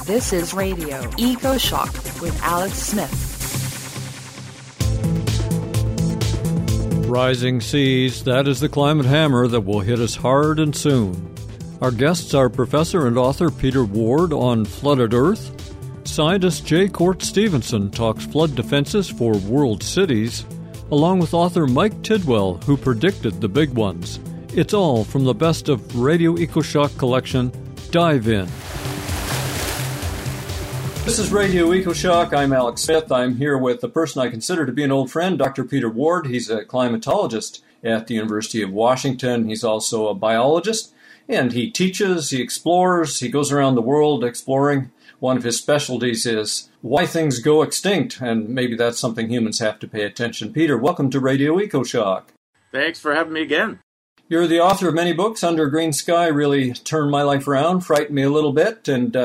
This is Radio Eco Shock with Alex Smith. Rising seas, that is the climate hammer that will hit us hard and soon. Our guests are Professor and author Peter Ward on Flooded Earth. Scientist J. Court Stevenson talks flood defenses for world cities, along with author Mike Tidwell, who predicted the big ones. It's all from the best of Radio EcoShock collection. Dive in. This is Radio EcoShock. I'm Alex Smith. I'm here with the person I consider to be an old friend, Dr. Peter Ward. He's a climatologist at the University of Washington. He's also a biologist, and he teaches, he explores, he goes around the world exploring. One of his specialties is why things go extinct, and maybe that's something humans have to pay attention. Peter, welcome to Radio EcoShock. Thanks for having me again. You're the author of many books. Under a Green Sky really turned my life around, frightened me a little bit, and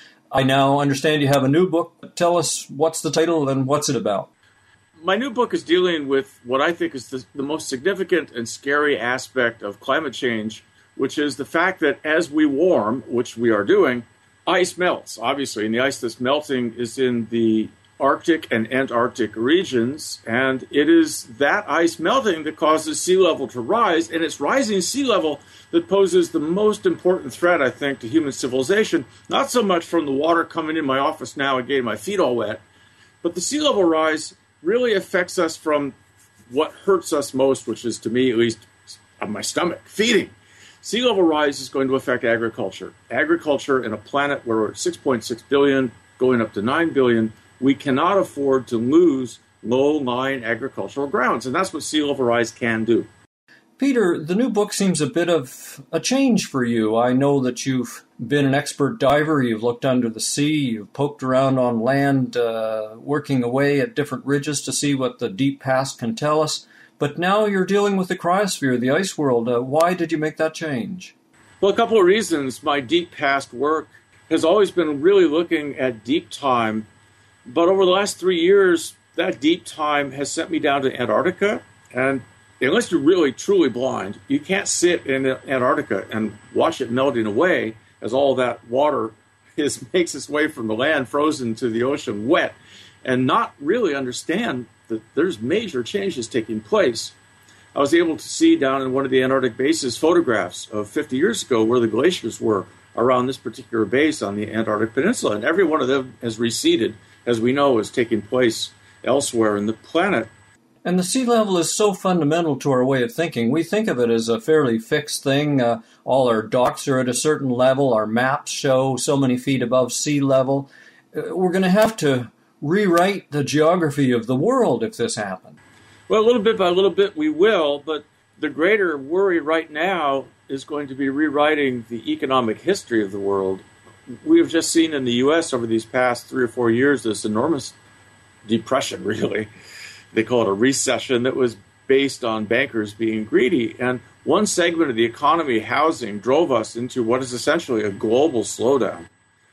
I now understand you have a new book. Tell us what's the title and what's it about. My new book is dealing with what I think is the most significant and scary aspect of climate change, which is the fact that as we warm, which we are doing, ice melts, obviously. And the ice that's melting is in the Arctic and Antarctic regions, and it is that ice melting that causes sea level to rise, and it's rising sea level that poses the most important threat, I think, to human civilization, not so much from the water coming in my office now and getting my feet all wet, but the sea level rise really affects us from what hurts us most, which is, to me at least, on my stomach, feeding. Sea level rise is going to affect agriculture. Agriculture in a planet where we're at 6.6 billion, going up to 9 billion, we cannot afford to lose low-lying agricultural grounds, and that's what sea level rise can do. Peter, the new book seems a bit of a change for you. I know that you've been an expert diver, you've looked under the sea, you've poked around on land, working away at different ridges to see what the deep past can tell us, but now you're dealing with the cryosphere, the ice world. Why did you make that change? Well, a couple of reasons. My deep past work has always been really looking at deep time. But over the last 3 years, that deep time has sent me down to Antarctica. And unless you're really, truly blind, you can't sit in Antarctica and watch it melting away as all that water makes its way from the land frozen to the ocean wet and not really understand that there's major changes taking place. I was able to see down in one of the Antarctic bases photographs of 50 years ago where the glaciers were around this particular base on the Antarctic Peninsula. And every one of them has receded, as we know, is taking place elsewhere in the planet. And the sea level is so fundamental to our way of thinking. We think of it as a fairly fixed thing. All our docks are at a certain level. Our maps show so many feet above sea level. We're going to have to rewrite the geography of the world if this happens. Well, a little bit by little bit we will, but the greater worry right now is going to be rewriting the economic history of the world. We have just seen in the U.S. over these past 3 or 4 years this enormous depression, really. They call it a recession that was based on bankers being greedy. And one segment of the economy, housing, drove us into what is essentially a global slowdown.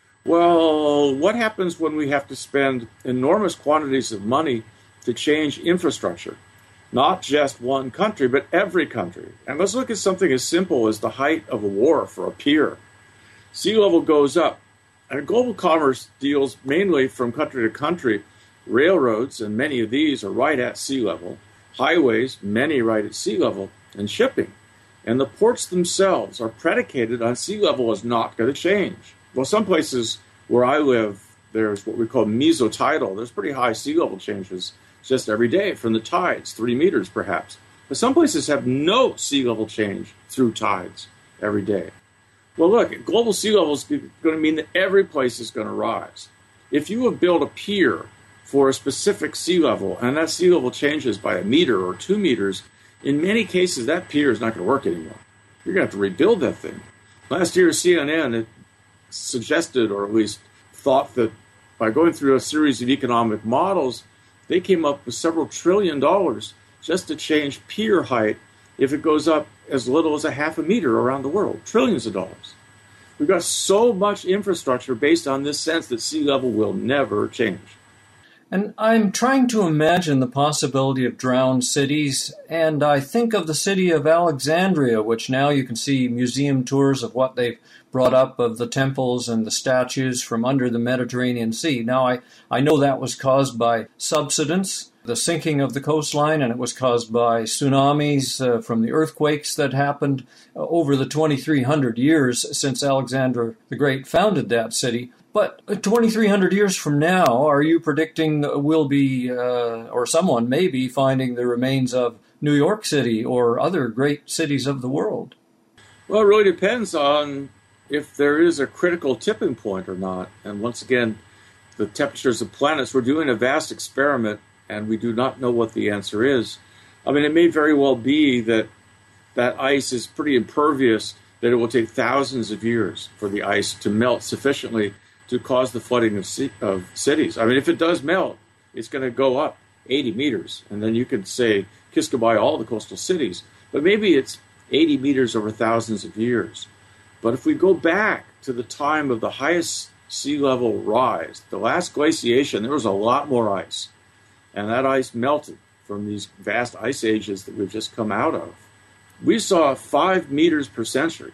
Well, what happens when we have to spend enormous quantities of money to change infrastructure? Not just one country, but every country. And let's look at something as simple as the height of a wharf for a pier. Sea level goes up, and global commerce deals mainly from country to country. Railroads, and many of these are right at sea level. Highways, many right at sea level, and shipping. And the ports themselves are predicated on sea level is not going to change. Well, some places where I live, there's what we call mesotidal. There's pretty high sea level changes just every day from the tides, 3 meters perhaps. But some places have no sea level change through tides every day. Well, look, global sea level is going to mean that every place is going to rise. If you have built a pier for a specific sea level, and that sea level changes by 1 meter or 2 meters, in many cases that pier is not going to work anymore. You're going to have to rebuild that thing. Last year, CNN had suggested, or at least thought, that by going through a series of economic models, they came up with several $1 trillion just to change pier height if it goes up as little as 0.5 meter around the world. Trillions of dollars. We've got so much infrastructure based on this sense that sea level will never change. And I'm trying to imagine the possibility of drowned cities, and I think of the city of Alexandria, which now you can see museum tours of what they've brought up of the temples and the statues from under the Mediterranean Sea. Now, I know that was caused by subsidence, the sinking of the coastline, and it was caused by tsunamis from the earthquakes that happened over the 2,300 years since Alexander the Great founded that city. But 2,300 years from now, are you predicting we'll be, or someone may be, finding the remains of New York City or other great cities of the world? Well, it really depends on if there is a critical tipping point or not. And once again, the temperatures of planets, we're doing a vast experiment, and we do not know what the answer is. I mean, it may very well be that that ice is pretty impervious, that it will take thousands of years for the ice to melt sufficiently to cause the flooding of cities. I mean, if it does melt, it's going to go up 80 meters, and then you could say, kiss goodbye all the coastal cities. But maybe it's 80 meters over thousands of years. But if we go back to the time of the highest sea level rise, the last glaciation, there was a lot more ice. And that ice melted from these vast ice ages that we've just come out of. We saw 5 meters per century,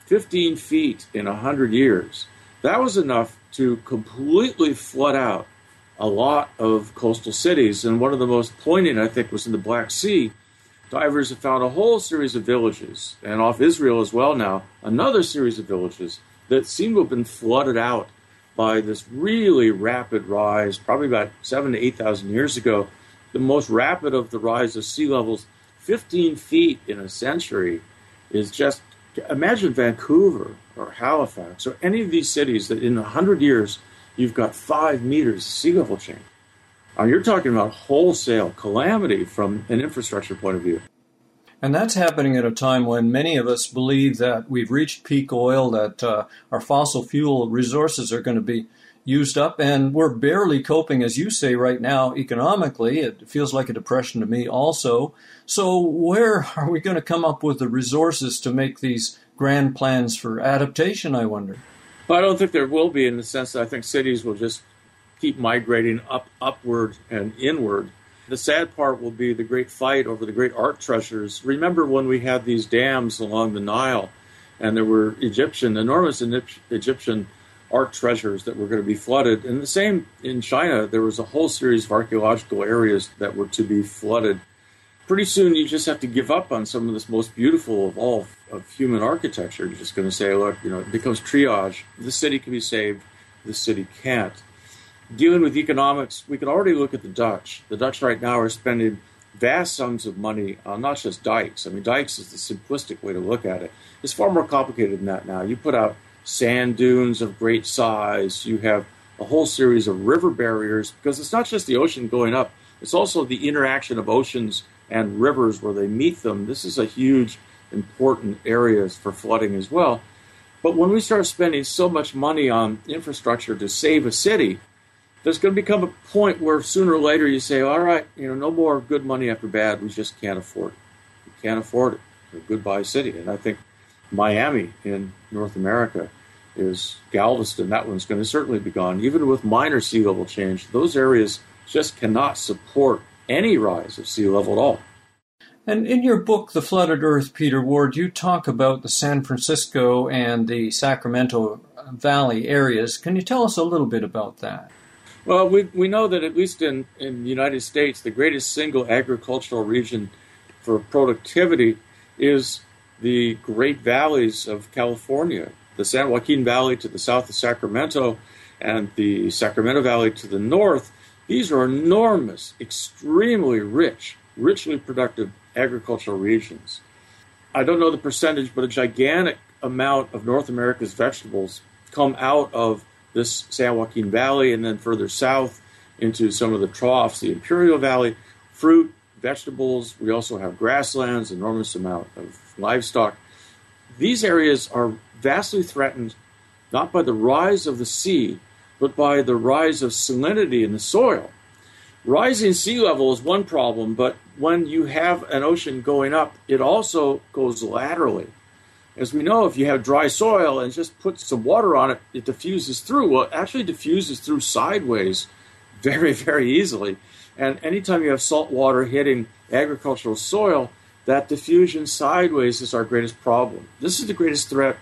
15 feet in 100 years. That was enough to completely flood out a lot of coastal cities. And one of the most poignant, I think, was in the Black Sea. Divers have found a whole series of villages, and off Israel as well now, another series of villages that seem to have been flooded out by this really rapid rise, probably about 7,000 to 8,000 years ago. The most rapid of the rise of sea levels, 15 feet in a century, is just, imagine Vancouver or Halifax or any of these cities that in 100 years you've got 5 meters sea level change. You're talking about wholesale calamity from an infrastructure point of view. And that's happening at a time when many of us believe that we've reached peak oil, that our fossil fuel resources are going to be used up, and we're barely coping, as you say, right now, economically. It feels like a depression to me also. So where are we going to come up with the resources to make these grand plans for adaptation, I wonder? Well, I don't think there will be, in the sense that I think cities will just keep migrating upward and inward. The sad part will be the great fight over the great art treasures. Remember when we had these dams along the Nile, and there were enormous Egyptian art treasures that were going to be flooded. And the same in China, there was a whole series of archaeological areas that were to be flooded. Pretty soon you just have to give up on some of this most beautiful of all of human architecture. You're just going to say, look, it becomes triage. This city can be saved, this city can't. Dealing with economics, we can already look at the Dutch. The Dutch right now are spending vast sums of money on not just dikes. I mean, dikes is the simplistic way to look at it. It's far more complicated than that now. You put out sand dunes of great size. You have a whole series of river barriers, because it's not just the ocean going up. It's also the interaction of oceans and rivers where they meet them. This is a huge, important area for flooding as well. But when we start spending so much money on infrastructure to save a city, there's going to become a point where sooner or later you say, all right, no more good money after bad. We just can't afford it. We can't afford it. We're a goodbye city. And I think Miami in North America is Galveston. That one's going to certainly be gone. Even with minor sea level change, those areas just cannot support any rise of sea level at all. And in your book, The Flooded Earth, Peter Ward, you talk about the San Francisco and the Sacramento Valley areas. Can you tell us a little bit about that? Well, we know that at least in the United States, the greatest single agricultural region for productivity is the Great Valleys of California, the San Joaquin Valley to the south of Sacramento and the Sacramento Valley to the north. These are enormous, extremely richly productive agricultural regions. I don't know the percentage, but a gigantic amount of North America's vegetables come out of this San Joaquin Valley, and then further south into some of the troughs, the Imperial Valley. Fruit, vegetables, we also have grasslands, enormous amount of livestock. These areas are vastly threatened not by the rise of the sea, but by the rise of salinity in the soil. Rising sea level is one problem, but when you have an ocean going up, it also goes laterally. As we know, if you have dry soil and just put some water on it, it diffuses through. Well, it actually diffuses through sideways very, very easily. And anytime you have salt water hitting agricultural soil, that diffusion sideways is our greatest problem. This is the greatest threat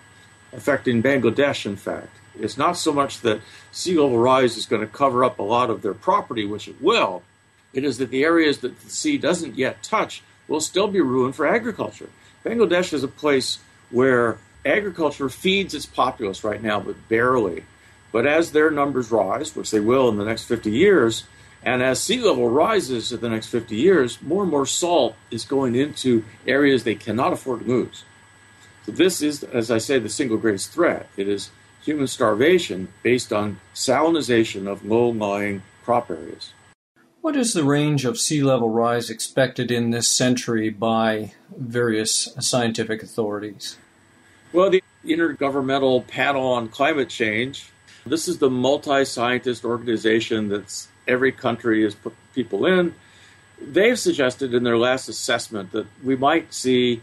affecting Bangladesh, in fact. It's not so much that sea level rise is going to cover up a lot of their property, which it will. It is that the areas that the sea doesn't yet touch will still be ruined for agriculture. Bangladesh is a place where agriculture feeds its populace right now, but barely. But as their numbers rise, which they will in the next 50 years, and as sea level rises in the next 50 years, more and more salt is going into areas they cannot afford to lose. So this is, as I say, the single greatest threat. It is human starvation based on salinization of low-lying crop areas. What is the range of sea level rise expected in this century by various scientific authorities? Well, the Intergovernmental Panel on Climate Change, this is the multi-scientist organization that's every country has put people in. They've suggested in their last assessment that we might see,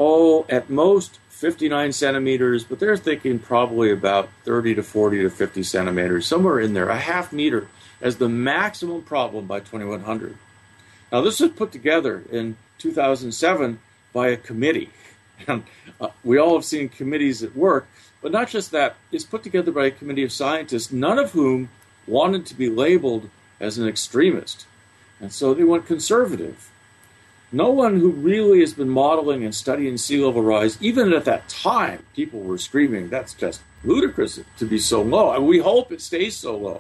at most 59 centimeters, but they're thinking probably about 30 to 40 to 50 centimeters, somewhere in there, a half meter as the maximum problem by 2100. Now, this was put together in 2007 by a committee. And we all have seen committees at work, but not just that. It's put together by a committee of scientists, none of whom wanted to be labeled as an extremist. And so they went conservative. No one who really has been modeling and studying sea level rise, even at that time, people were screaming, that's just ludicrous to be so low. And we hope it stays so low.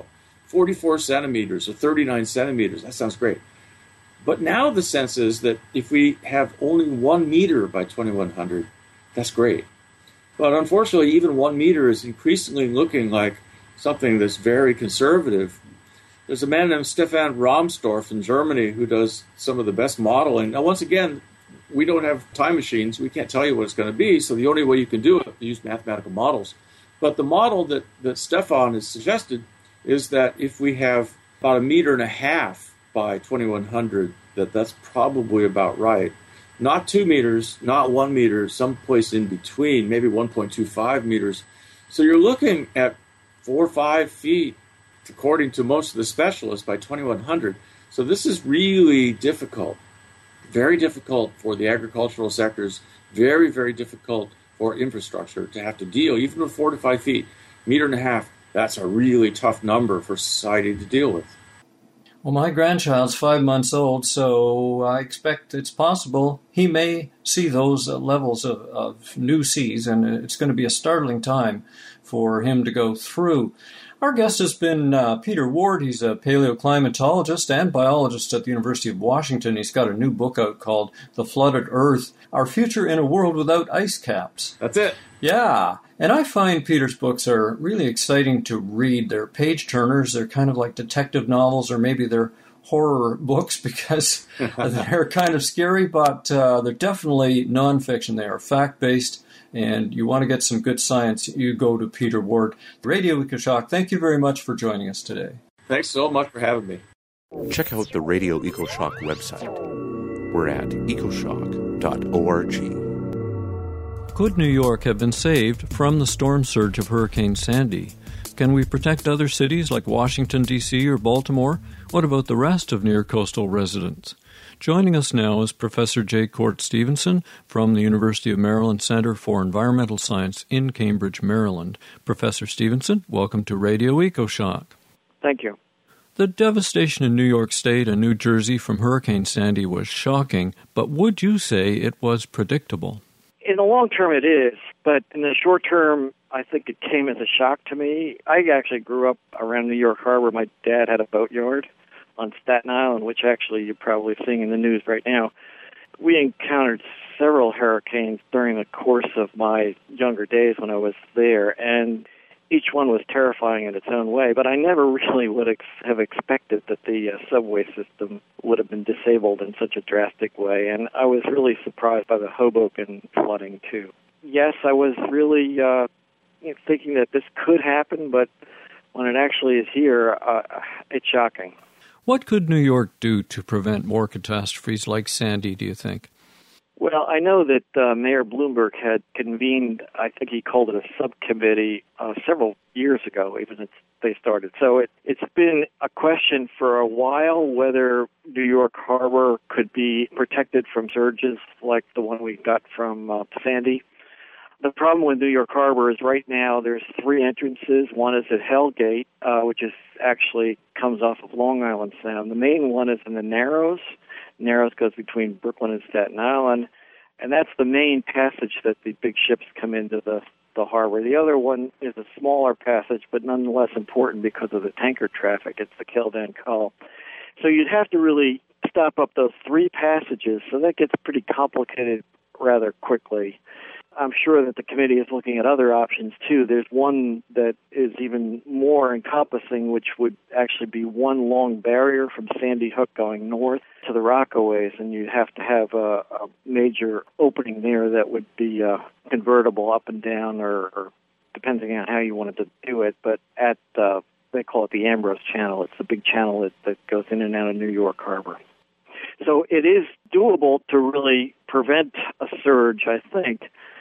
44 centimeters or 39 centimeters, that sounds great. But now the sense is that if we have only 1 meter by 2100, that's great. But unfortunately, even 1 meter is increasingly looking like something that's very conservative. There's a man named Stefan Rahmstorf in Germany who does some of the best modeling. Now, once again, we don't have time machines. We can't tell you what it's going to be, so the only way you can do it is use mathematical models. But the model that Stefan has suggested is that if we have about 1.5 meters by 2100, that's probably about right. Not 2 meters, not 1 meter, someplace in between, maybe 1.25 meters. So you're looking at 4 or 5 feet, according to most of the specialists, by 2100. So this is really difficult, very difficult for the agricultural sectors, very, very difficult for infrastructure to have to deal, even with 4 to 5 feet, 1.5 meters. That's a really tough number for society to deal with. Well, my grandchild's 5 months old, so I expect it's possible he may see those levels of new seas, and it's going to be a startling time for him to go through. Our guest has been Peter Ward. He's a paleoclimatologist and biologist at the University of Washington. He's got a new book out called The Flooded Earth, Our Future in a World Without Ice Caps. That's it. Yeah, and I find Peter's books are really exciting to read. They're page-turners. They're kind of like detective novels, or maybe they're horror books because they're kind of scary, but they're definitely nonfiction. They are fact-based, and you want to get some good science, you go to Peter Ward. Radio EcoShock, thank you very much for joining us today. Thanks so much for having me. Check out the Radio EcoShock website. We're at ecoshock.org. Could New York have been saved from the storm surge of Hurricane Sandy? Can we protect other cities like Washington, D.C. or Baltimore? What about the rest of near-coastal residents? Joining us now is Professor J. Court Stevenson from the University of Maryland Center for Environmental Science in Cambridge, Maryland. Professor Stevenson, welcome to Radio EcoShock. Thank you. The devastation in New York State and New Jersey from Hurricane Sandy was shocking, but would you say it was predictable? In the long term, it is, but in the short term, I think it came as a shock to me. I actually grew up around New York Harbor. My dad had a boatyard on Staten Island, which actually you're probably seeing in the news right now. We encountered several hurricanes during the course of my younger days when I was there, and each one was terrifying in its own way, but I never really would have expected that the subway system would have been disabled in such a drastic way, and I was really surprised by the Hoboken flooding, too. Yes, I was really thinking that this could happen, but when it actually is here, it's shocking. What could New York do to prevent more catastrophes like Sandy, do you think? Well, I know that Mayor Bloomberg had convened, I think he called it a subcommittee several years ago, even as they started. So it's been a question for a while whether New York Harbor could be protected from surges like the one we got from Sandy. The problem with New York Harbor is right now there's 3 entrances. One is at Hell Gate, which is actually comes off of Long Island Sound. The main one is in the Narrows. Narrows goes between Brooklyn and Staten Island, and that's the main passage that the big ships come into the harbor. The other one is a smaller passage, but nonetheless important because of the tanker traffic. It's the Quai d'Ancol. So you'd have to really stop up those 3 passages, so that gets pretty complicated rather quickly. I'm sure that the committee is looking at other options, too. There's one that is even more encompassing, which would actually be one long barrier from Sandy Hook going north to the Rockaways, and you'd have to have a major opening there that would be convertible up and down, or depending on how you wanted to do it. But at they call it the Ambrose Channel. It's the big channel that goes in and out of New York Harbor. So it is doable to really prevent a surge, I think.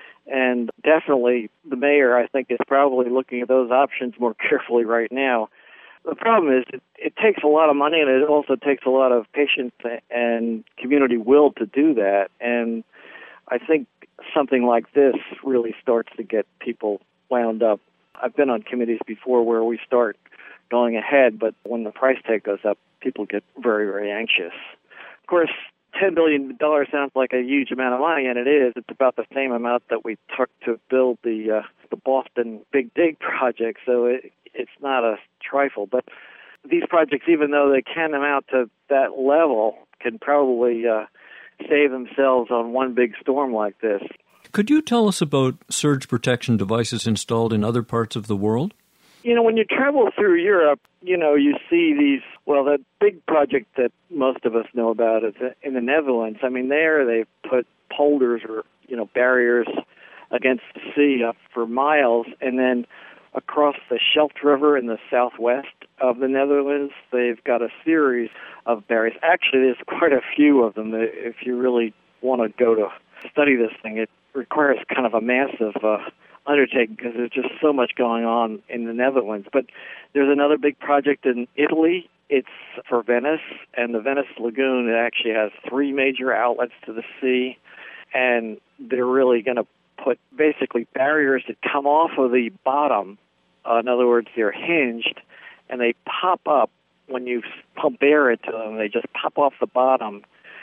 And definitely the mayor, I think, is probably looking at those options more carefully right now. The problem is it takes a lot of money, and it also takes a lot of patience and community will to do that. And I think something like this really starts to get people wound up. I've been on committees before where we start going ahead, but when the price tag goes up, people get very, very anxious. Of course, $10 billion sounds like a huge amount of money, and it is. It's about the same amount that we took to build the Boston Big Dig project, so it's not a trifle. But these projects, even though they can amount to that level, can probably save themselves on one big storm like this. Could you tell us about surge protection devices installed in other parts of the world? When you travel through Europe, you see these, that big project that most of us know about is in the Netherlands. I mean, there they've put polders or, barriers against the sea up for miles, and then across the Scheldt River in the southwest of the Netherlands, they've got a series of barriers. Actually, there's quite a few of them. If you really want to go to study this thing, it requires kind of a massive undertaking because there's just so much going on in the Netherlands. But there's another big project in Italy. It's for Venice, and the Venice Lagoon, it actually has 3 major outlets to the sea, and they're really going to put basically barriers that come off of the bottom. In other words, they're hinged, and they pop up when you pump air into them. They just pop off the bottom,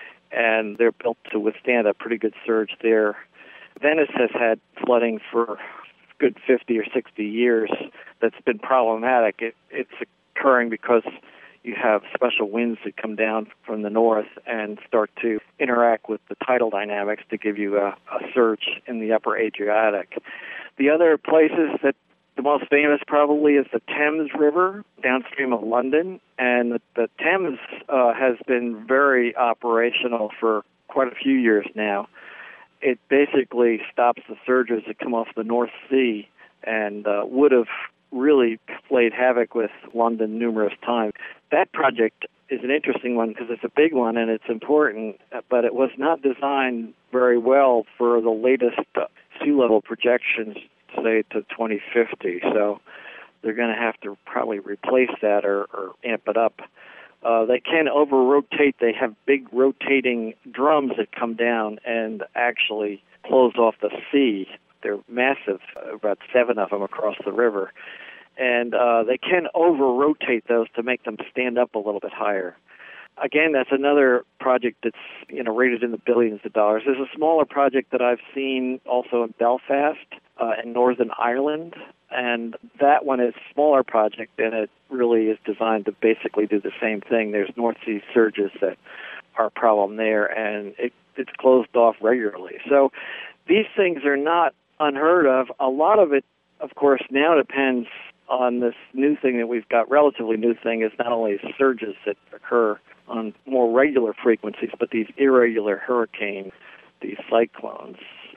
and they're built to withstand a pretty good surge there. Venice has had flooding for a good 50 or 60 years that's been problematic. It's occurring because you have special winds that come down from the north and start to interact with the tidal dynamics to give you a surge in the upper Adriatic. The other places that the most famous probably is the Thames River downstream of London, and the Thames has been very operational for quite a few years now. It basically stops the surges that come off the North Sea and would have really played havoc with London numerous times. That project is an interesting one because it's a big one and it's important, but it was not designed very well for the latest sea level projections, say, to 2050. So they're going to have to probably replace that or amp it up. They can over-rotate. They have big rotating drums that come down and actually close off the sea. They're massive, about 7 of them across the river. And they can over-rotate those to make them stand up a little bit higher. Again, that's another project that's rated in the billions of dollars. There's a smaller project that I've seen also in Belfast in Northern Ireland, and that one is a smaller project, and it really is designed to basically do the same thing. There's North Sea surges that are a problem there, and it's closed off regularly. So these things are not unheard of. A lot of it, of course, now depends on this new thing that we've got. Relatively new thing is not only surges that occur on more regular frequencies, but these irregular hurricanes, these cyclones.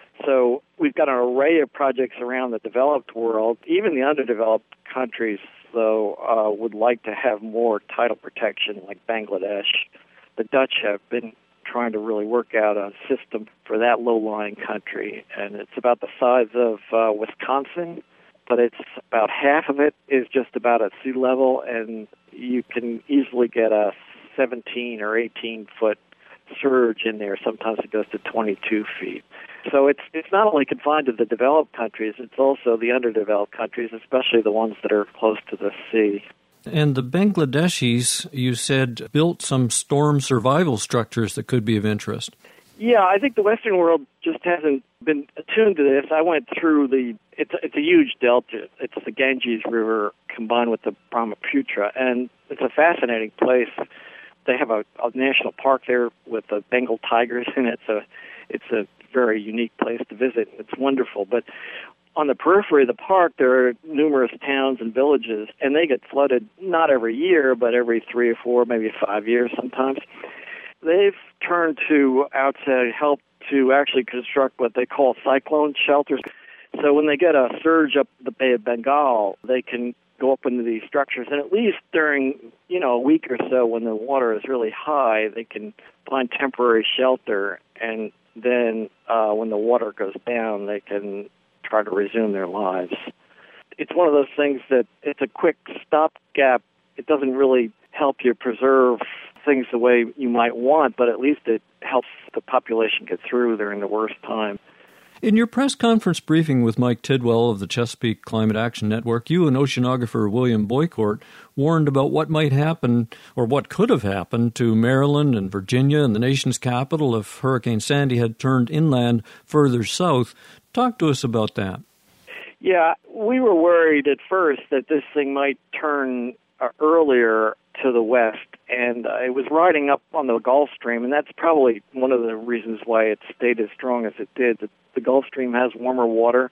So we've got an array of projects around the developed world. Even the underdeveloped countries, though, would like to have more tidal protection, like Bangladesh. The Dutch have been trying to really work out a system for that low-lying country, and it's about the size of Wisconsin, but it's about half of it is just about at sea level, and you can easily get a 17 or 18-foot surge in there. Sometimes it goes to 22 feet. So it's not only confined to the developed countries, it's also the underdeveloped countries, especially the ones that are close to the sea. And the Bangladeshis, you said, built some storm survival structures that could be of interest. Yeah, I think the Western world just hasn't been attuned to this. I went through it's a huge delta. It's the Ganges River combined with the Brahmaputra, and it's a fascinating place. They have a national park there with the Bengal tigers in it, so it's a very unique place to visit. It's wonderful, but on the periphery of the park, there are numerous towns and villages, and they get flooded not every year, but every 3 or 4, maybe 5 years sometimes. They've turned to outside help to actually construct what they call cyclone shelters. So when they get a surge up the Bay of Bengal, they can go up into these structures, and at least during, a week or so when the water is really high, they can find temporary shelter, and then when the water goes down, they can try to resume their lives. It's one of those things that it's a quick stopgap. It doesn't really help you preserve things the way you might want, but at least it helps the population get through during the worst time. In your press conference briefing with Mike Tidwell of the Chesapeake Climate Action Network, you and oceanographer William Boycourt warned about what might happen, or what could have happened, to Maryland and Virginia and the nation's capital if Hurricane Sandy had turned inland further south. Talk to us about that. Yeah, we were worried at first that this thing might turn earlier to the west, and it was riding up on the Gulf Stream, and that's probably one of the reasons why it stayed as strong as it did. The Gulf Stream has warmer water,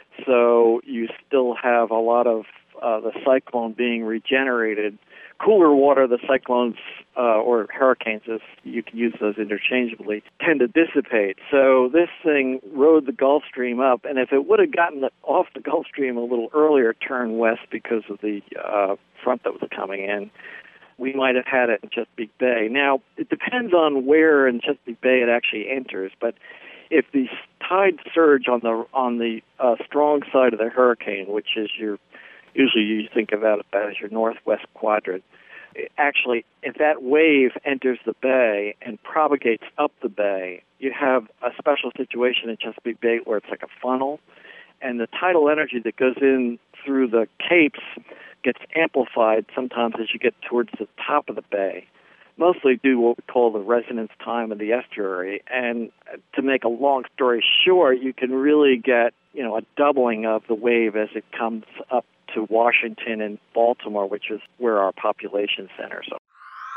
so you still have a lot of the cyclone being regenerated. Cooler water, the cyclones or hurricanes, as you can use those interchangeably, tend to dissipate. So this thing rode the Gulf Stream up, and if it would have gotten off the Gulf Stream a little earlier, turned west because of the front that was coming in, we might have had it in Chesapeake Bay. Now, it depends on where in Chesapeake Bay it actually enters, but if the tide surge on the strong side of the hurricane, which is usually you think about it as your northwest quadrant, actually, if that wave enters the bay and propagates up the bay, you have a special situation in Chesapeake Bay where it's like a funnel, and the tidal energy that goes in through the capes gets amplified sometimes as you get towards the top of the bay, mostly due to what we call the resonance time of the estuary. And to make a long story short, you can really get, a doubling of the wave as it comes up to Washington and Baltimore, which is where our population centers are.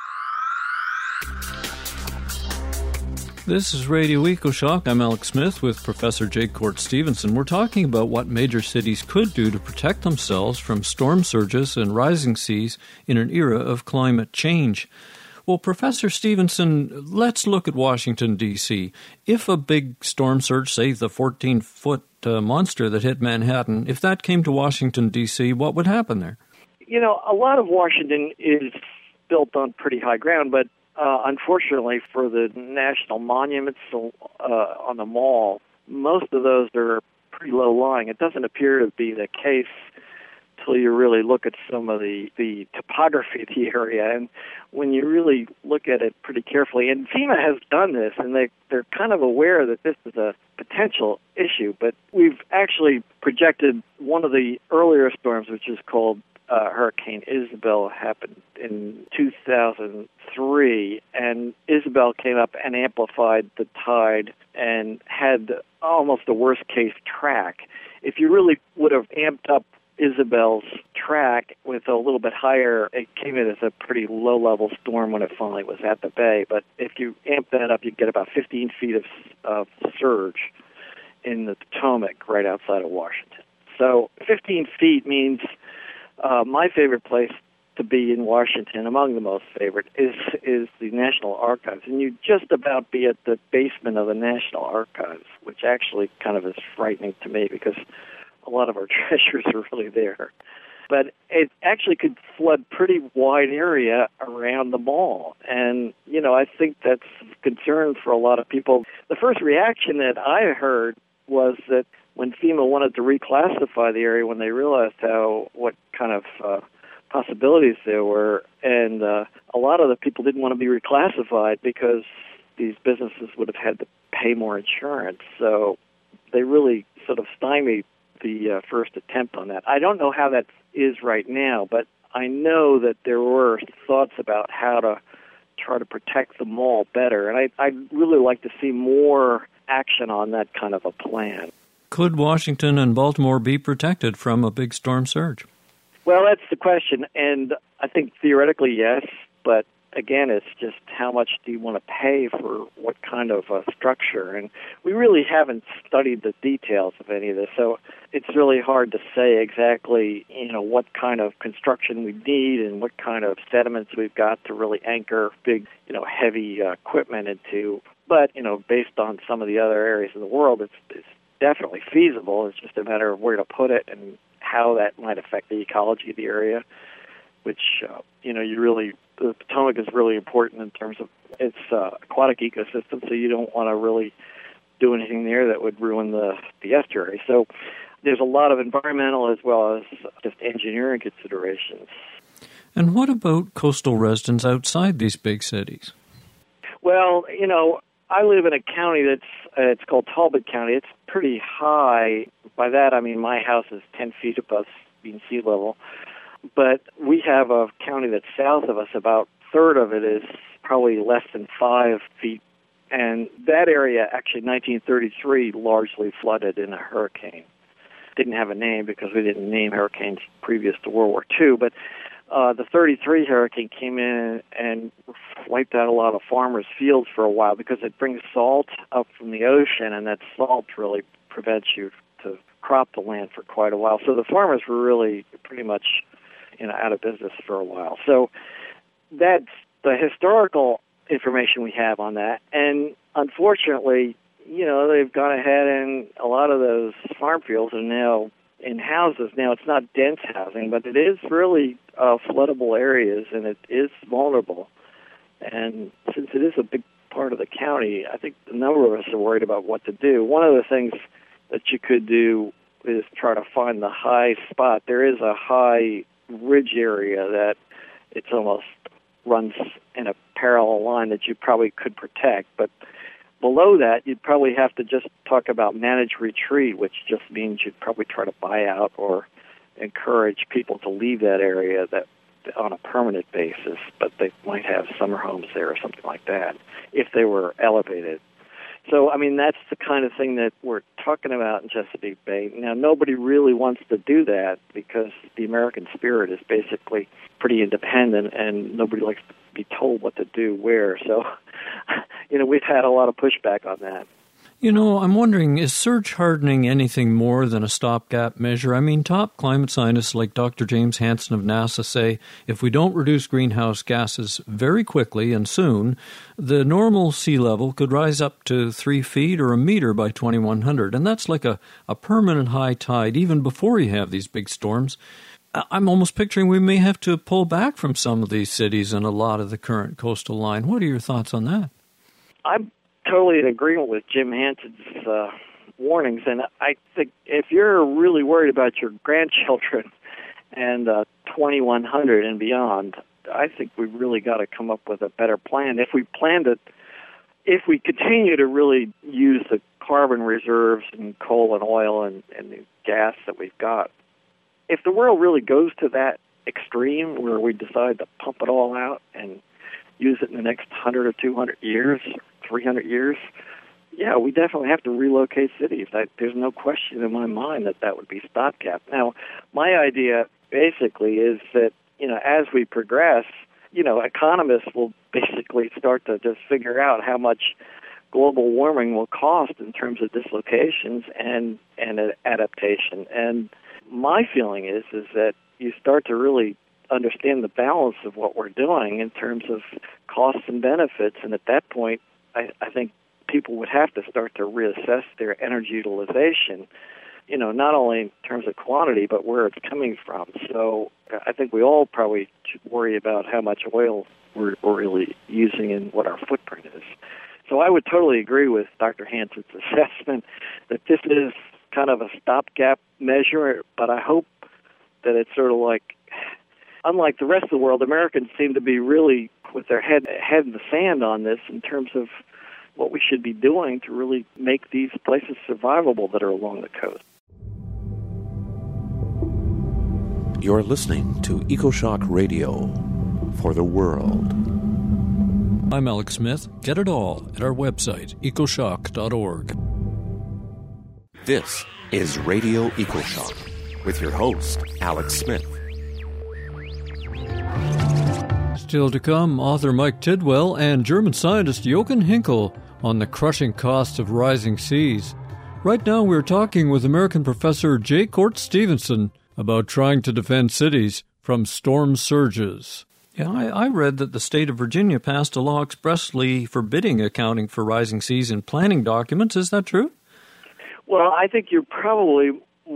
This is Radio EcoShock. I'm Alex Smith with Professor J. Court Stevenson. We're talking about what major cities could do to protect themselves from storm surges and rising seas in an era of climate change. Well, Professor Stevenson, let's look at Washington, D.C. If a big storm surge, say the 14-foot monster that hit Manhattan, if that came to Washington, D.C., what would happen there? A lot of Washington is built on pretty high ground, but unfortunately for the national monuments on the Mall, most of those are pretty low-lying. It doesn't appear to be the case until you really look at some of the topography of the area. And when you really look at it pretty carefully, and FEMA has done this, and they're kind of aware that this is a potential issue, but we've actually projected one of the earlier storms, which is called Hurricane Isabel, happened in 2003, and Isabel came up and amplified the tide and had almost a worst-case track. If you really would have amped up Isabel's track with a little bit higher, it came in as a pretty low-level storm when it finally was at the bay. But if you amp that up, you get about 15 feet of surge in the Potomac right outside of Washington. So 15 feet means my favorite place to be in Washington, among the most favorite, is the National Archives. And you just about be at the basement of the National Archives, which actually kind of is frightening to me because a lot of our treasures are really there. But it actually could flood pretty wide area around the mall. And, I think that's a concern for a lot of people. The first reaction that I heard was that when FEMA wanted to reclassify the area, when they realized what kind of possibilities there were, and a lot of the people didn't want to be reclassified because these businesses would have had to pay more insurance. So they really sort of stymied the first attempt on that. I don't know how that is right now, but I know that there were thoughts about how to try to protect the mall better, and I'd really like to see more action on that kind of a plan. Could Washington and Baltimore be protected from a big storm surge? Well, that's the question, and I think theoretically yes, but again, it's just how much do you want to pay for what kind of structure, and we really haven't studied the details of any of this, so it's really hard to say exactly, what kind of construction we need and what kind of sediments we've got to really anchor big, heavy equipment into. But, based on some of the other areas of the world, it's definitely feasible. It's just a matter of where to put it and how that might affect the ecology of the area, which, the Potomac is really important in terms of its aquatic ecosystem, so you don't want to really do anything there that would ruin the estuary. So there's a lot of environmental as well as just engineering considerations. And what about coastal residents outside these big cities? Well, I live in a county it's called Talbot County. It's pretty high. By that, I mean my house is 10 feet above mean sea level. But we have a county that's south of us. About a third of it is probably less than 5 feet. And that area, actually, 1933, largely flooded in a hurricane. Didn't have a name because we didn't name hurricanes previous to World War II. But the 33 hurricane came in and wiped out a lot of farmers' fields for a while because it brings salt up from the ocean, and that salt really prevents you to crop the land for quite a while. So the farmers were really pretty much out of business for a while. So that's the historical information we have on that. And unfortunately, they've gone ahead and a lot of those farm fields are now in houses. Now, it's not dense housing, but it is really floodable areas, and it is vulnerable. And since it is a big part of the county, I think a number of us are worried about what to do. One of the things that you could do is try to find the high spot. There is a high ridge area that it's almost runs in a parallel line that you probably could protect, but below that you'd probably have to just talk about managed retreat, which just means you'd probably try to buy out or encourage people to leave that area that on a permanent basis, but they might have summer homes there or something like that if they were elevated. So, that's the kind of thing that we're talking about in Chesapeake Bay. Now, nobody really wants to do that because the American spirit is basically pretty independent, and nobody likes to be told what to do where. So, we've had a lot of pushback on that. I'm wondering, is surge hardening anything more than a stopgap measure? Top climate scientists like Dr. James Hansen of NASA say if we don't reduce greenhouse gases very quickly and soon, the normal sea level could rise up to 3 feet or a meter by 2100, and that's like a permanent high tide even before you have these big storms. I'm almost picturing we may have to pull back from some of these cities and a lot of the current coastal line. What are your thoughts on that? I'm totally in agreement with Jim Hansen's warnings, and I think if you're really worried about your grandchildren and 2100 and beyond, I think we've really got to come up with a better plan. If we continue to really use the carbon reserves and coal and oil and the gas that we've got, if the world really goes to that extreme where we decide to pump it all out and use it in the next 100 or 200 years, 300 years, yeah, we definitely have to relocate cities. There's no question in my mind that would be stopgap. Now, my idea basically is that, as we progress, economists will basically start to just figure out how much global warming will cost in terms of dislocations and adaptation. And my feeling is that you start to really understand the balance of what we're doing in terms of costs and benefits, and at that point, I think people would have to start to reassess their energy utilization, not only in terms of quantity, but where it's coming from. So I think we all probably should worry about how much oil we're really using and what our footprint is. So I would totally agree with Dr. Hansen's assessment that this is kind of a stopgap measure, but I hope that it's sort of like, unlike the rest of the world, Americans seem to be really with their head in the sand on this in terms of, what we should be doing to really make these places survivable that are along the coast. You're listening to EcoShock Radio for the world. I'm Alex Smith. Get it all at our website, ecoshock.org. This is Radio EcoShock with your host, Alex Smith. Still to come, author Mike Tidwell and German scientist Jochen Hinkel on the crushing costs of rising seas. Right now we're talking with American professor J. Cort Stevenson about trying to defend cities from storm surges. Yeah, I read that the state of Virginia passed a law expressly forbidding accounting for rising seas in planning documents. Is that true? Well, I think you're probably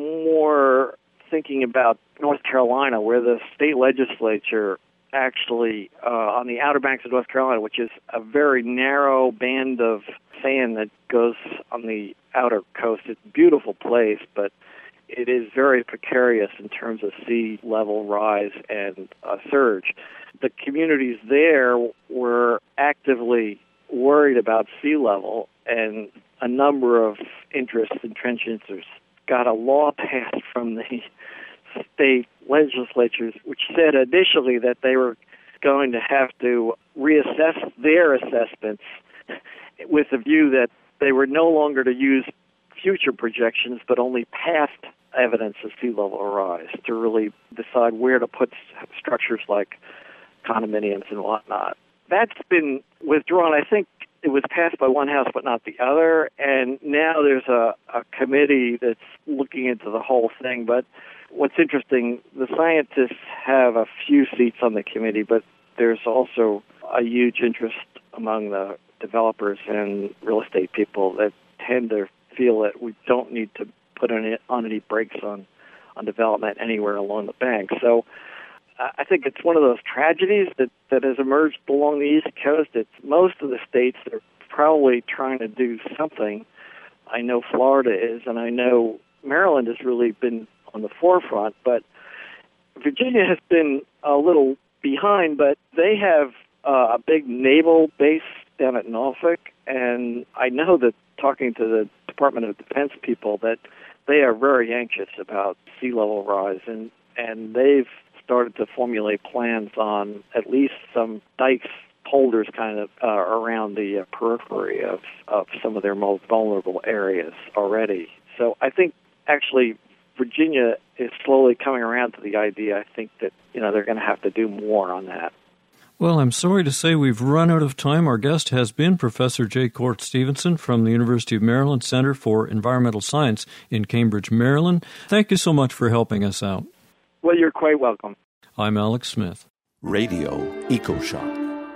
more thinking about North Carolina, where the state legislature actually, on the Outer Banks of North Carolina, which is a very narrow band of sand that goes on the outer coast. It's a beautiful place, but it is very precarious in terms of sea level rise and surge. The communities there were actively worried about sea level, and a number of interests and trenchants got a law passed from the state legislatures, which said initially that they were going to have to reassess their assessments with the view that they were no longer to use future projections, but only past evidence of sea level rise to really decide where to put structures like condominiums and whatnot. That's been withdrawn. I think it was passed by one house but not the other, and now there's a committee that's looking into the whole thing. But what's interesting, the scientists have a few seats on the committee, but there's also a huge interest among the developers and real estate people that tend to feel that we don't need to put on any brakes on development anywhere along the bank. So I think it's one of those tragedies that has emerged along the East Coast. It's most of the states that are probably trying to do something. I know Florida is, and I know Maryland has really been on the forefront, but Virginia has been a little behind, but they have a big naval base down at Norfolk, and I know that talking to the Department of Defense people that they are very anxious about sea level rise, and they've started to formulate plans on at least some dikes, holders kind of around the periphery of some of their most vulnerable areas already. So I think actually Virginia is slowly coming around to the idea. I think that they're going to have to do more on that. Well, I'm sorry to say we've run out of time. Our guest has been Professor J. Cort Stevenson from the University of Maryland Center for Environmental Science in Cambridge, Maryland. Thank you so much for helping us out. Well, you're quite welcome. I'm Alex Smith. Radio EcoShock.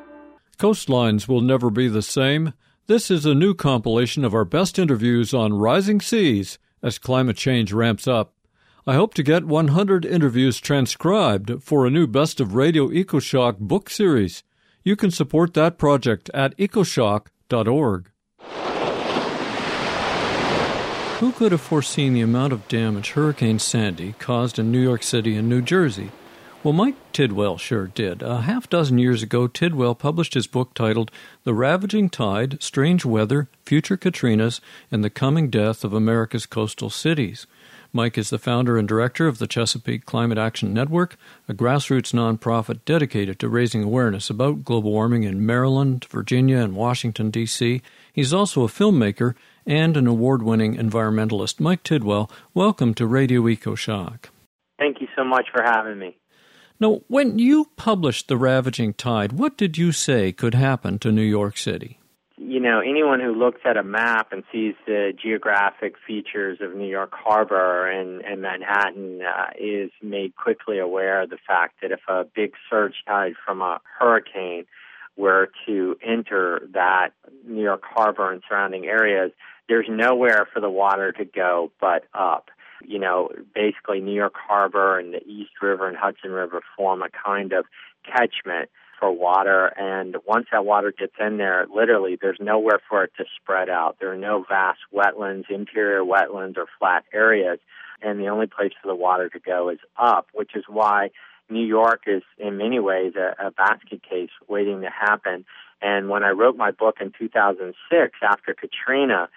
Coastlines will never be the same. This is a new compilation of our best interviews on rising seas as climate change ramps up. I hope to get 100 interviews transcribed for a new Best of Radio EcoShock book series. You can support that project at ecoshock.org. Who could have foreseen the amount of damage Hurricane Sandy caused in New York City and New Jersey? Well, Mike Tidwell sure did. A half-dozen years ago, Tidwell published his book titled The Ravaging Tide, Strange Weather, Future Katrinas, and the Coming Death of America's Coastal Cities. Mike is the founder and director of the Chesapeake Climate Action Network, a grassroots nonprofit dedicated to raising awareness about global warming in Maryland, Virginia, and Washington, D.C. He's also a filmmaker and an award-winning environmentalist. Mike Tidwell, welcome to Radio EcoShock. Thank you so much for having me. Now, when you published The Ravaging Tide, what did you say could happen to New York City? Anyone who looks at a map and sees the geographic features of New York Harbor and Manhattan is made quickly aware of the fact that if a big surge tide from a hurricane were to enter that New York Harbor and surrounding areas, there's nowhere for the water to go but up. Basically New York Harbor and the East River and Hudson River form a kind of catchment for water, and once that water gets in there, literally there's nowhere for it to spread out. There are no vast wetlands, interior wetlands, or flat areas, and the only place for the water to go is up, which is why New York is in many ways a basket case waiting to happen. And when I wrote my book in 2006 after Katrina,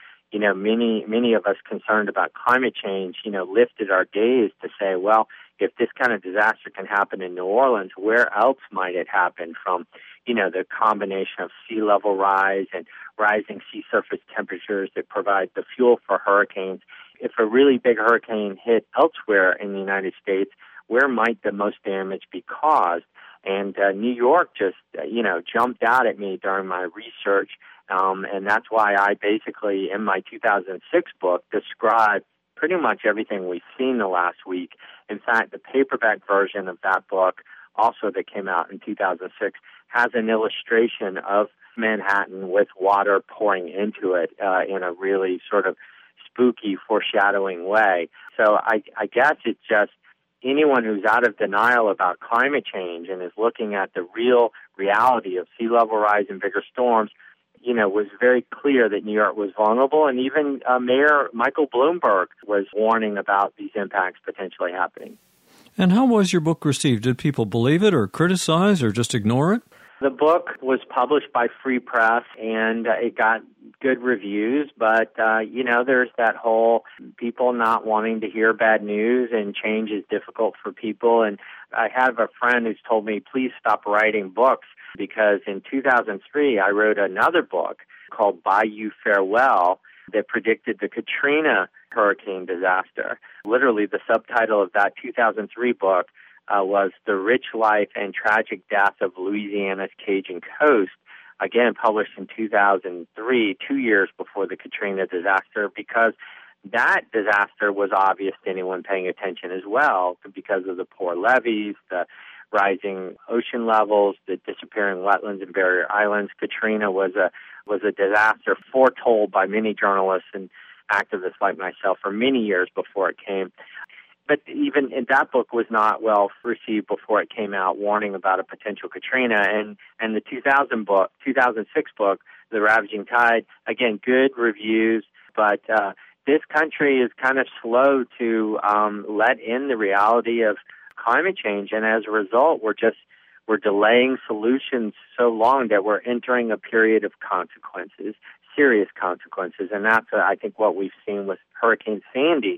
many of us concerned about climate change, lifted our gaze to say, well, if this kind of disaster can happen in New Orleans, where else might it happen from, the combination of sea level rise and rising sea surface temperatures that provide the fuel for hurricanes? If a really big hurricane hit elsewhere in the United States, where might the most damage be caused? And New York just, jumped out at me during my research. And that's why I basically, in my 2006 book, described pretty much everything we've seen the last week. In fact, the paperback version of that book, also that came out in 2006, has an illustration of Manhattan with water pouring into it in a really sort of spooky, foreshadowing way. So I guess it's just anyone who's out of denial about climate change and is looking at the real reality of sea level rise and bigger storms, was very clear that New York was vulnerable. And even Mayor Michael Bloomberg was warning about these impacts potentially happening. And how was your book received? Did people believe it or criticize or just ignore it? The book was published by Free Press, and it got good reviews, but, there's that whole people not wanting to hear bad news, and change is difficult for people. And I have a friend who's told me, please stop writing books, because in 2003, I wrote another book called Bayou Farewell that predicted the Katrina hurricane disaster. Literally, the subtitle of that 2003 book was The Rich Life and Tragic Death of Louisiana's Cajun Coast, again published in 2003, 2 years before the Katrina disaster, because that disaster was obvious to anyone paying attention as well, because of the poor levees, the rising ocean levels, the disappearing wetlands and barrier islands. Katrina was a disaster foretold by many journalists and activists like myself for many years before it came. But even that book was not well received before it came out, warning about a potential Katrina. And the 2006 book, The Ravaging Tide, again, good reviews, but this country is kind of slow to let in the reality of climate change, and as a result, we're delaying solutions so long that we're entering a period of consequences, serious consequences, and that's I think what we've seen with Hurricane Sandy.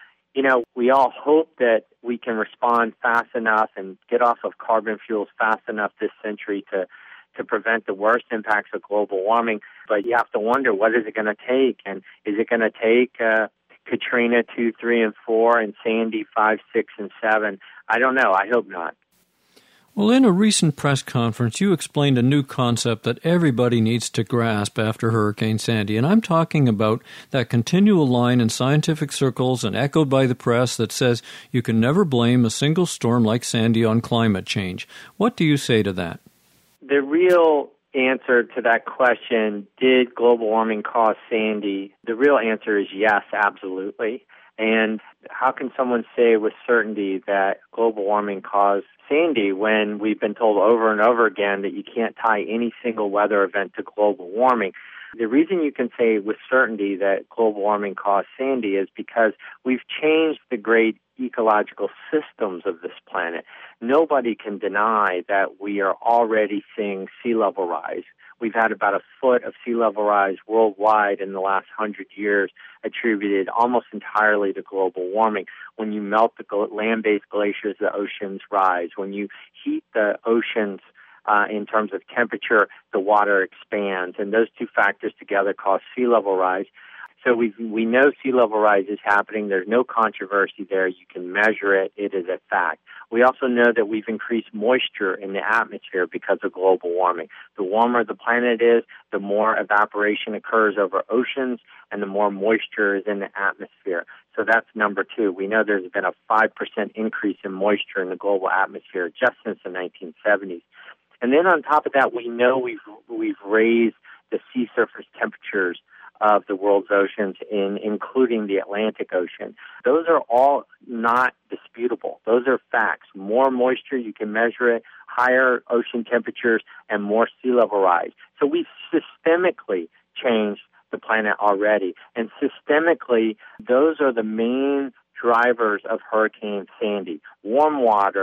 We all hope that we can respond fast enough and get off of carbon fuels fast enough this century to prevent the worst impacts of global warming. But you have to wonder, what is it going to take? And is it going to take Katrina 2, 3, and 4, and Sandy 5, 6, and 7? I don't know. I hope not. Well, in a recent press conference, you explained a new concept that everybody needs to grasp after Hurricane Sandy, and I'm talking about that continual line in scientific circles and echoed by the press that says you can never blame a single storm like Sandy on climate change. What do you say to that? The real answer to that question, did global warming cause Sandy? The real answer is yes, absolutely. And how can someone say with certainty that global warming caused Sandy when we've been told over and over again that you can't tie any single weather event to global warming? The reason you can say with certainty that global warming caused Sandy is because we've changed the great ecological systems of this planet. Nobody can deny that we are already seeing sea level rise. We've had about a foot of sea level rise worldwide in the last 100 years, attributed almost entirely to global warming. When you melt the land-based glaciers, the oceans rise. When you heat the oceans in terms of temperature, the water expands. And those two factors together cause sea level rise. So we know sea level rise is happening. There's no controversy there. You can measure it. It is a fact. We also know that we've increased moisture in the atmosphere because of global warming. The warmer the planet is, the more evaporation occurs over oceans, and the more moisture is in the atmosphere. So that's number two. We know there's been a 5% increase in moisture in the global atmosphere just since the 1970s. And then on top of that, we know we've raised the sea surface temperatures of the world's oceans, including the Atlantic Ocean. Those are all not disputable. Those are facts. More moisture, you can measure it, higher ocean temperatures, and more sea level rise. So we've systemically changed the planet already. And systemically, those are the main drivers of Hurricane Sandy. Warm water,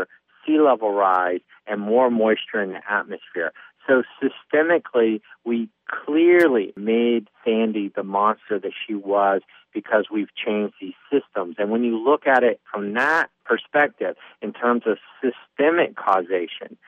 sea level rise, and more moisture in the atmosphere. So systemically, we clearly made Sandy the monster that she was because we've changed these systems. And when you look at it from that perspective, in terms of systemic causation,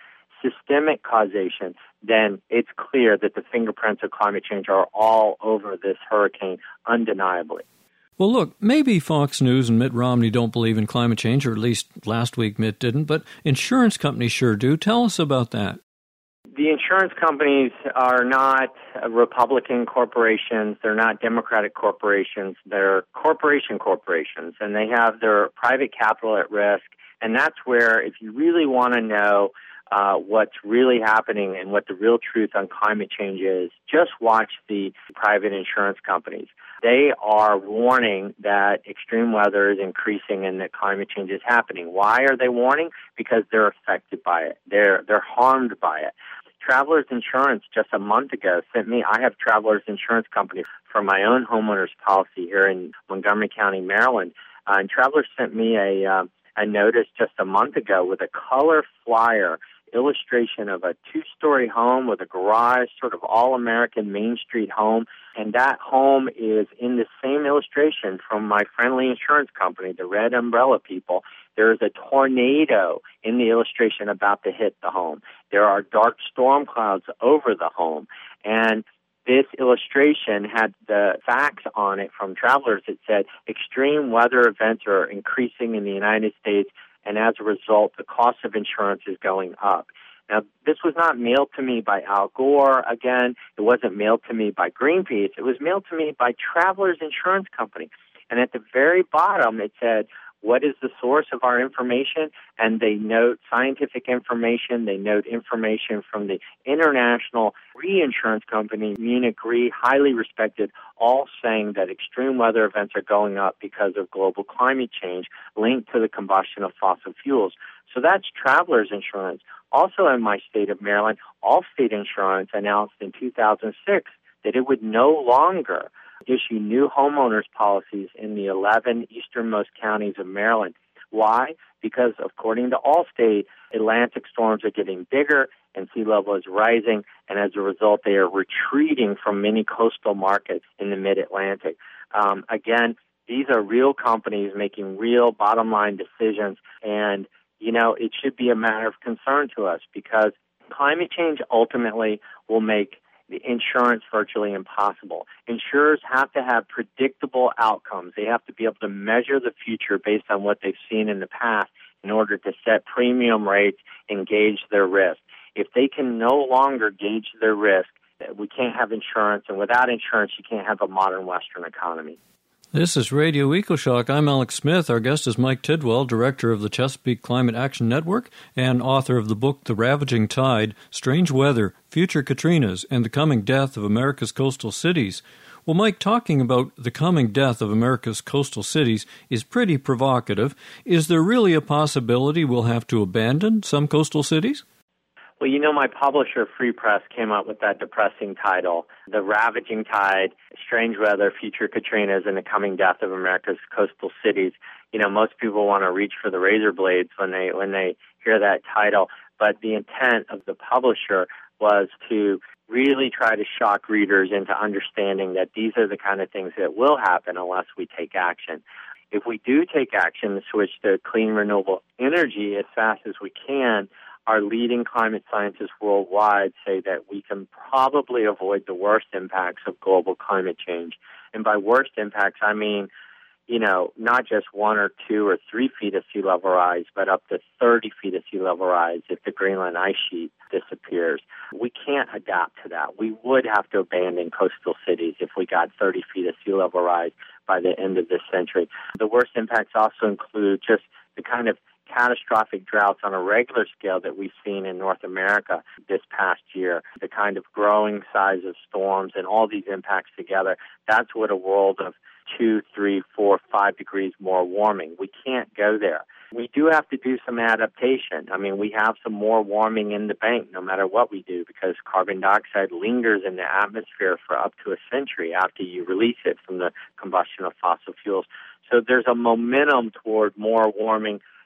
then it's clear that the fingerprints of climate change are all over this hurricane, undeniably. Well, look, maybe Fox News and Mitt Romney don't believe in climate change, or at least last week Mitt didn't, but insurance companies sure do. Tell us about that. The insurance companies are not Republican corporations. They're not Democratic corporations. They're corporations, and they have their private capital at risk. And that's where, if you really want to know what's really happening and what the real truth on climate change is, just watch the private insurance companies. They are warning that extreme weather is increasing and that climate change is happening. Why are they warning? Because they're affected by it. They're harmed by it. Travelers Insurance just a month ago sent me, I have Travelers Insurance Company for my own homeowners policy here in Montgomery County, Maryland. And Travelers sent me a notice just a month ago with a color flyer illustration of a two-story home with a garage, sort of all-American Main Street home. And that home is in the same illustration from my friendly insurance company, the Red Umbrella people. There is a tornado in the illustration about to hit the home. There are dark storm clouds over the home. And this illustration had the facts on it from Travelers that said extreme weather events are increasing in the United States, and as a result, the cost of insurance is going up. Now, this was not mailed to me by Al Gore. Again, it wasn't mailed to me by Greenpeace. It was mailed to me by Travelers Insurance Company. And at the very bottom, it said, what is the source of our information? And they note scientific information. They note information from the international reinsurance company, Munich Re, highly respected, all saying that extreme weather events are going up because of global climate change linked to the combustion of fossil fuels. So that's Travelers Insurance. Also in my state of Maryland, Allstate Insurance announced in 2006 that it would no longer issue new homeowners policies in the 11 easternmost counties of Maryland. Why? Because according to Allstate, Atlantic storms are getting bigger and sea level is rising, and as a result, they are retreating from many coastal markets in the mid-Atlantic. Again, these are real companies making real bottom-line decisions, and, you know, it should be a matter of concern to us because climate change ultimately will make the insurance virtually impossible. Insurers have to have predictable outcomes. They have to be able to measure the future based on what they've seen in the past in order to set premium rates and gauge their risk. If they can no longer gauge their risk, we can't have insurance, and without insurance, you can't have a modern Western economy. This is Radio EcoShock. I'm Alex Smith. Our guest is Mike Tidwell, director of the Chesapeake Climate Action Network and author of the book The Ravaging Tide, Strange Weather, Future Katrinas, and the Coming Death of America's Coastal Cities. Well, Mike, talking about the coming death of America's coastal cities is pretty provocative. Is there really a possibility we'll have to abandon some coastal cities? Well, you know, my publisher, Free Press, came up with that depressing title, The Ravaging Tide, Strange Weather, Future Katrinas, and the Coming Death of America's Coastal Cities. You know, most people want to reach for the razor blades when they hear that title, but the intent of the publisher was to really try to shock readers into understanding that these are the kind of things that will happen unless we take action. If we do take action to switch to clean, renewable energy as fast as we can, our leading climate scientists worldwide say that we can probably avoid the worst impacts of global climate change. And by worst impacts, I mean, you know, not just 1 or 2 or 3 feet of sea level rise, but up to 30 feet of sea level rise if the Greenland ice sheet disappears. We can't adapt to that. We would have to abandon coastal cities if we got 30 feet of sea level rise by the end of this century. The worst impacts also include just the kind of catastrophic droughts on a regular scale that we've seen in North America this past year, the kind of growing size of storms and all these impacts together. That's what a world of 2, 3, 4, 5 degrees more warming. We can't go there. We do have to do some adaptation. I mean, we have some more warming in the bank no matter what we do because carbon dioxide lingers in the atmosphere for up to a century after you release it from the combustion of fossil fuels. So there's a momentum toward more warming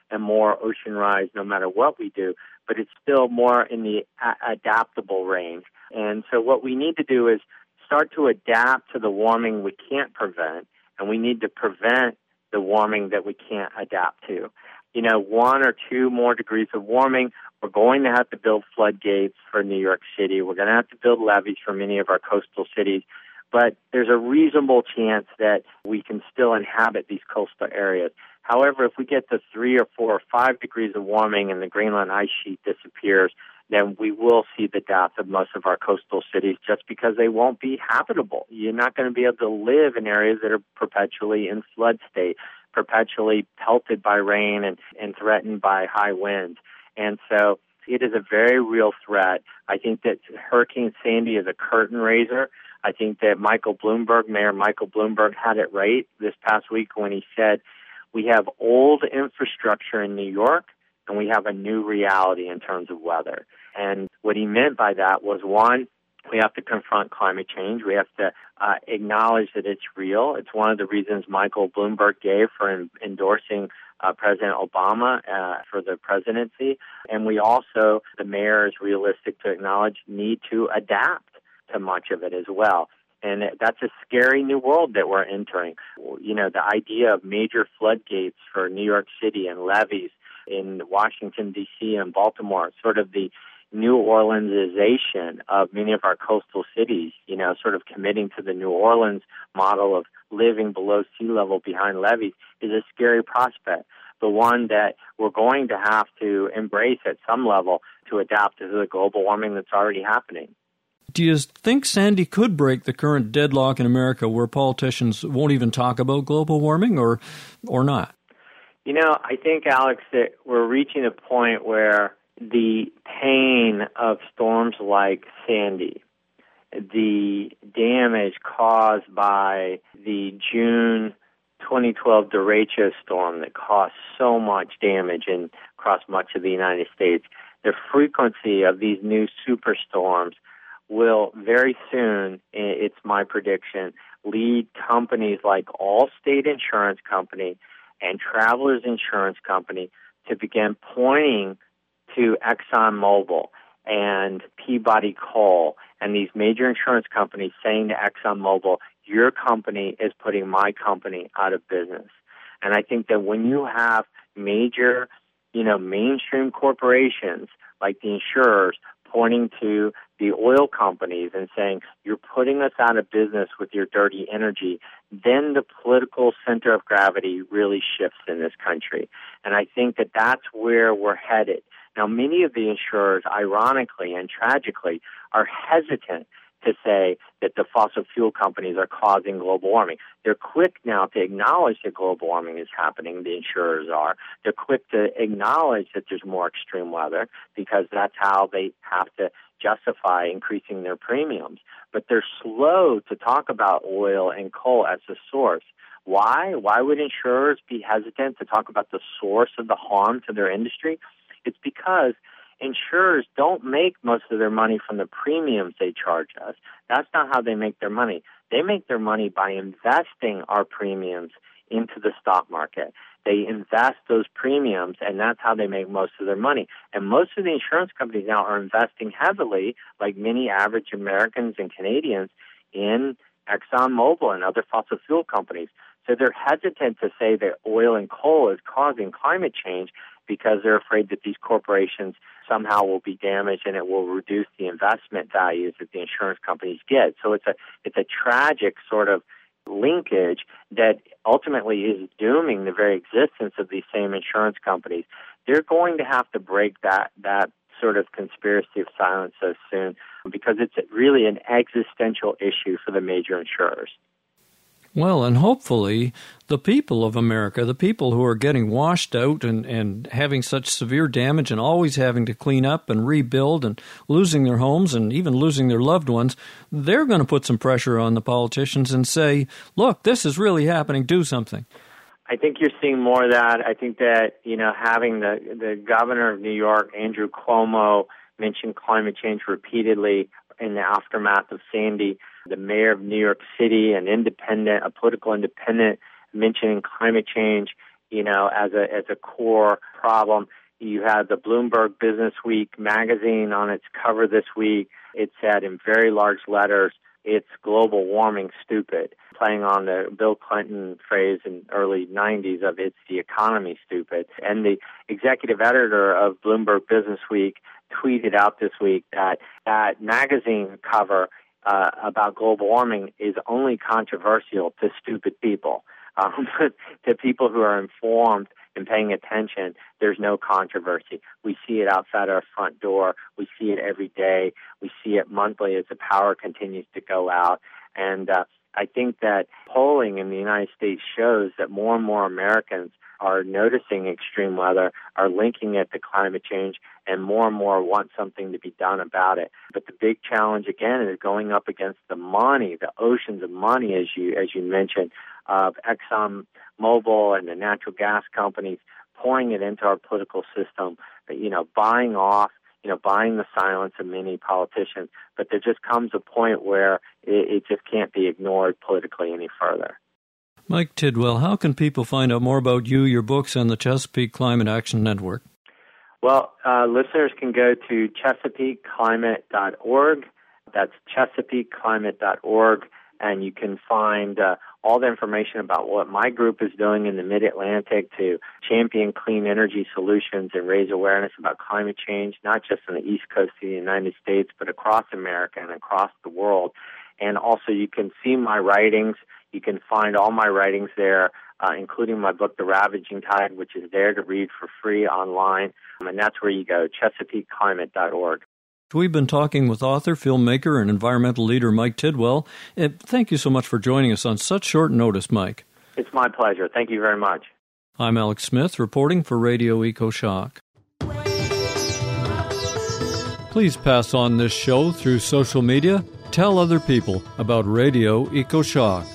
and more ocean rise no matter what we do, but it's still more in the adaptable range. And so what we need to do is start to adapt to the warming we can't prevent, and we need to prevent the warming that we can't adapt to. 1 or 2 more degrees of warming, we're going to have to build floodgates for New York City. We're going to have to build levees for many of our coastal cities. But there's a reasonable chance that we can still inhabit these coastal areas. However, if we get to 3 or 4 or 5 degrees of warming and the Greenland ice sheet disappears, then we will see the death of most of our coastal cities just because they won't be habitable. You're not going to be able to live in areas that are perpetually in flood state, perpetually pelted by rain and threatened by high winds. And so it is a very real threat. I think that Hurricane Sandy is a curtain raiser. I think that Mayor Michael Bloomberg had it right this past week when he said, we have old infrastructure in New York and we have a new reality in terms of weather. And what he meant by that was, one, we have to confront climate change. We have to acknowledge that it's real. It's one of the reasons Michael Bloomberg gave for endorsing President Obama for the presidency. And we also, the mayor is realistic to acknowledge, need to adapt to much of it as well. And that's a scary new world that we're entering. The idea of major floodgates for New York City and levees in Washington, D.C. and Baltimore, sort of the New Orleansization of many of our coastal cities, sort of committing to the New Orleans model of living below sea level behind levees is a scary prospect, but one that we're going to have to embrace at some level to adapt to the global warming that's already happening. Do you think Sandy could break the current deadlock in America where politicians won't even talk about global warming or not? I think, Alex, that we're reaching a point where the pain of storms like Sandy, the damage caused by the June 2012 derecho storm that caused so much damage across much of the United States, the frequency of these new superstorms will very soon, it's my prediction, lead companies like Allstate Insurance Company and Travelers Insurance Company to begin pointing to ExxonMobil and Peabody Coal and these major insurance companies saying to ExxonMobil, your company is putting my company out of business. And I think that when you have major, mainstream corporations like the insurers pointing to the oil companies and saying, you're putting us out of business with your dirty energy, then the political center of gravity really shifts in this country. And I think that that's where we're headed. Now, many of the insurers, ironically and tragically, are hesitant to say that the fossil fuel companies are causing global warming. They're quick now to acknowledge that global warming is happening, the insurers are. They're quick to acknowledge that there's more extreme weather because that's how they have to justify increasing their premiums. But they're slow to talk about oil and coal as the source. Why? Why would insurers be hesitant to talk about the source of the harm to their industry? It's because insurers don't make most of their money from the premiums they charge us. That's not how they make their money. They make their money by investing our premiums into the stock market. They invest those premiums, and that's how they make most of their money. And most of the insurance companies now are investing heavily, like many average Americans and Canadians, in ExxonMobil and other fossil fuel companies. So they're hesitant to say that oil and coal is causing climate change because they're afraid that these corporations somehow will be damaged and it will reduce the investment values that the insurance companies get. So it's a tragic sort of linkage that ultimately is dooming the very existence of these same insurance companies. They're going to have to break that sort of conspiracy of silence so soon because it's really an existential issue for the major insurers. Well, and hopefully the people of America, the people who are getting washed out and having such severe damage and always having to clean up and rebuild and losing their homes and even losing their loved ones, they're going to put some pressure on the politicians and say, look, this is really happening, do something. I think you're seeing more of that. I think that, having the governor of New York, Andrew Cuomo, mention climate change repeatedly in the aftermath of Sandy, the mayor of New York City, a political independent, mentioning climate change, as a core problem. You had the Bloomberg Business Week magazine on its cover this week. It said in very large letters, "It's global warming stupid," playing on the Bill Clinton phrase in early 90s of "it's the economy stupid." And the executive editor of Bloomberg Business Week tweeted out this week that magazine cover about global warming is only controversial to stupid people. To people who are informed and paying attention, there's no controversy. We see it outside our front door. We see it every day. We see it monthly as the power continues to go out. And I think that polling in the United States shows that more and more Americans are noticing extreme weather, are linking it to climate change, and more want something to be done about it. But the big challenge, again, is going up against the money, the oceans of money, as you mentioned, of ExxonMobil and the natural gas companies pouring it into our political system, buying the silence of many politicians. But there just comes a point where it just can't be ignored politically any further. Mike Tidwell, how can people find out more about you, your books, and the Chesapeake Climate Action Network? Well, listeners can go to ChesapeakeClimate.org. That's ChesapeakeClimate.org, and you can find all the information about what my group is doing in the Mid-Atlantic to champion clean energy solutions and raise awareness about climate change, not just on the East Coast of the United States, but across America and across the world. And also you can see my writings. You can find all my writings there, including my book, The Ravaging Tide, which is there to read for free online. And that's where you go, ChesapeakeClimate.org. We've been talking with author, filmmaker, and environmental leader Mike Tidwell. Thank you so much for joining us on such short notice, Mike. It's my pleasure. Thank you very much. I'm Alex Smith, reporting for Radio EcoShock. Please pass on this show through social media. Tell other people about Radio EcoShock.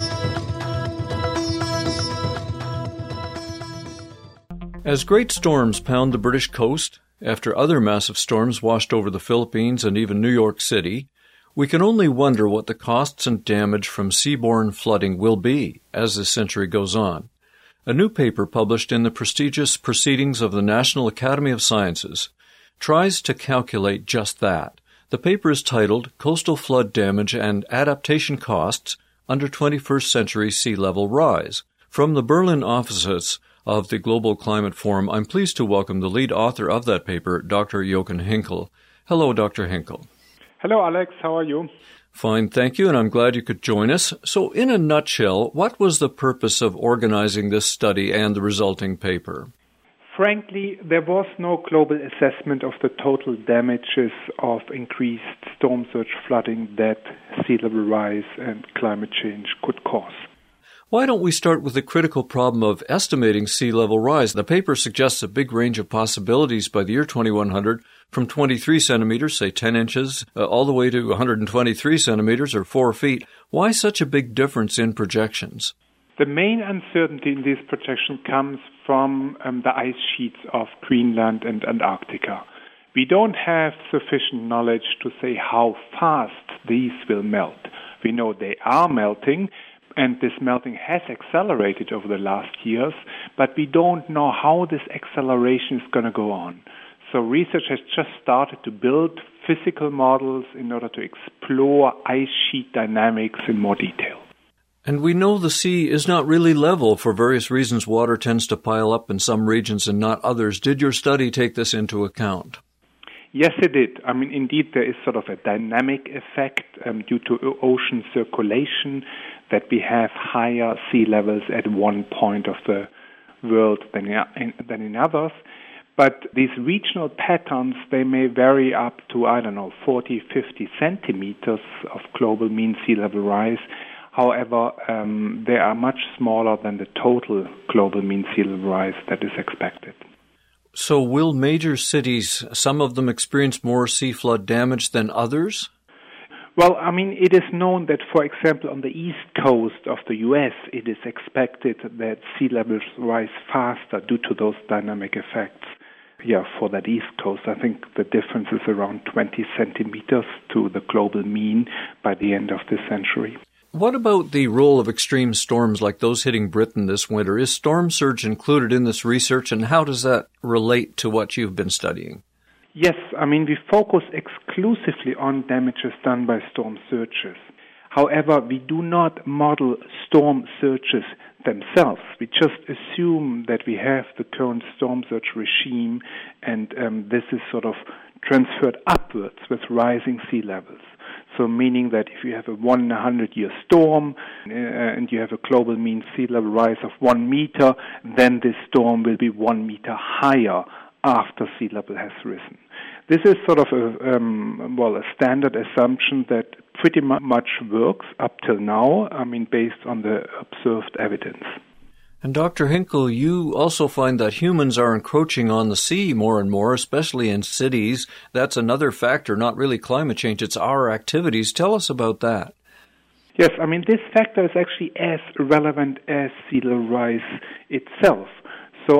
As great storms pound the British coast, after other massive storms washed over the Philippines and even New York City, we can only wonder what the costs and damage from seaborne flooding will be as this century goes on. A new paper published in the prestigious Proceedings of the National Academy of Sciences tries to calculate just that. The paper is titled Coastal Flood Damage and Adaptation Costs Under 21st Century Sea Level Rise. From the Berlin offices of the Global Climate Forum, I'm pleased to welcome the lead author of that paper, Dr. Jochen Hinkel. Hello, Dr. Hinkel. Hello, Alex. How are you? Fine, thank you, and I'm glad you could join us. So, in a nutshell, what was the purpose of organizing this study and the resulting paper? Frankly, there was no global assessment of the total damages of increased storm surge flooding that sea level rise and climate change could cause. Why don't we start with the critical problem of estimating sea level rise? The paper suggests a big range of possibilities by the year 2100, from 23 centimeters, say 10 inches, all the way to 123 centimeters or 4 feet. Why such a big difference in projections? The main uncertainty in this projection comes from the ice sheets of Greenland and Antarctica. We don't have sufficient knowledge to say how fast these will melt. We know they are melting, and this melting has accelerated over the last years, but we don't know how this acceleration is going to go on. So research has just started to build physical models in order to explore ice sheet dynamics in more detail. And we know the sea is not really level. For various reasons, water tends to pile up in some regions and not others. Did your study take this into account? Yes, it did. I mean, indeed, there is sort of a dynamic effect due to ocean circulation that we have higher sea levels at one point of the world than in others. But these regional patterns, they may vary up to, 40, 50 centimeters of global mean sea level rise. However, they are much smaller than the total global mean sea level rise that is expected. So will major cities, some of them experience more sea flood damage than others? Well, I mean, it is known that, for example, on the east coast of the U.S., it is expected that sea levels rise faster due to those dynamic effects. Yeah, for that east coast, I think the difference is around 20 centimeters to the global mean by the end of this century. What about the role of extreme storms like those hitting Britain this winter? Is storm surge included in this research, and how does that relate to what you've been studying? Yes, we focus exclusively on damages done by storm surges. However, we do not model storm surges themselves. We just assume that we have the current storm surge regime, and this is sort of transferred upwards with rising sea levels. So meaning that if you have a 1 in a 100-year storm and you have a global mean sea level rise of 1 meter, then this storm will be 1 meter higher after sea level has risen. This is sort of a standard assumption that pretty much works up till now, based on the observed evidence. And Dr. Hinkle, you also find that humans are encroaching on the sea more and more, especially in cities. That's another factor, not really climate change, it's our activities. Tell us about that. Yes, this factor is actually as relevant as sea level rise itself. So,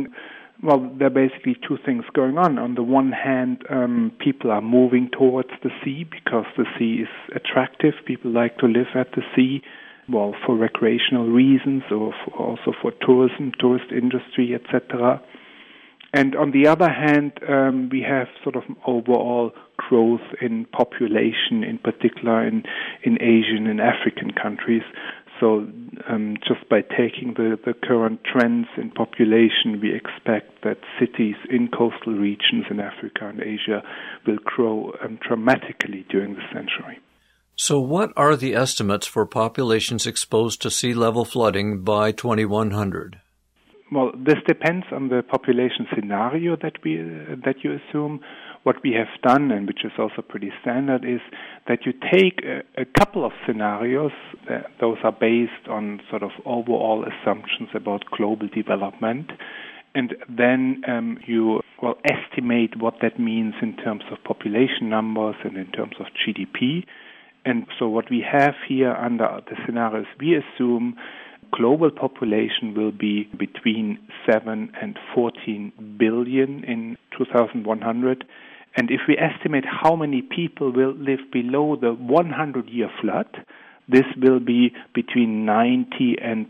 there are basically two things going on. On the one hand, people are moving towards the sea because the sea is attractive. People like to live at the sea, for recreational reasons or also for tourism, tourist industry, etc. And on the other hand, we have sort of overall growth in population, in particular in Asian and African countries. So just by taking the current trends in population, we expect that cities in coastal regions in Africa and Asia will grow dramatically during the century. So what are the estimates for populations exposed to sea level flooding by 2100? Well, this depends on the population scenario that you assume. What we have done, and which is also pretty standard, is that you take a couple of scenarios. Those are based on sort of overall assumptions about global development, and then you estimate what that means in terms of population numbers and in terms of GDP. And so what we have here under the scenarios, we assume global population will be between 7 and 14 billion in 2100. And if we estimate how many people will live below the 100-year flood, this will be between 90 and